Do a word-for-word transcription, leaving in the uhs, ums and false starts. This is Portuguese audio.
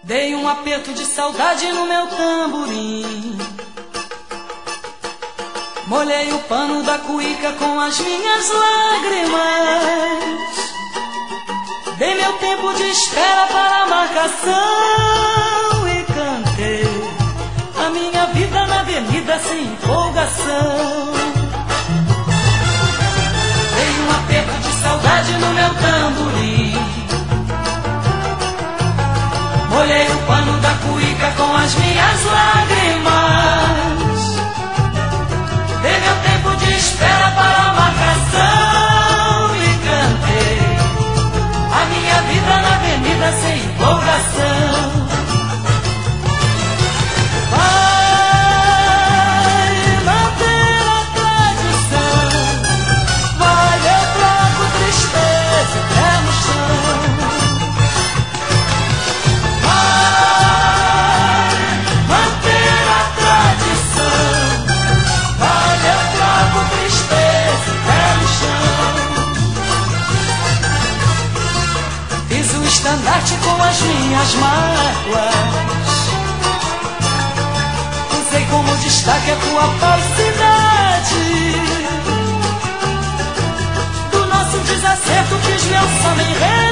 Dei um aperto de saudade no meu tamborim. Molhei o pano da cuíca com as minhas lágrimas. Dei meu tempo de espera para a marcação e cantei a minha vida na avenida sem empolgação. Dei um aperto de saudade no meu tamborim. Molhei o pano da cuíca com as minhas lágrimas. Dei meu tempo de espera para a marcação e cantei a minha vida na avenida sem empolgação. Vai manter a tradição, vai, eu troco tristeza e pé no chão. Vai manter a tradição, vai, eu troco tristeza e pé no chão. Fiz o estandarte com as minhas mágoas. Usei como destaque a tua falsidade. Do nosso desacerto fiz meu samba enredo.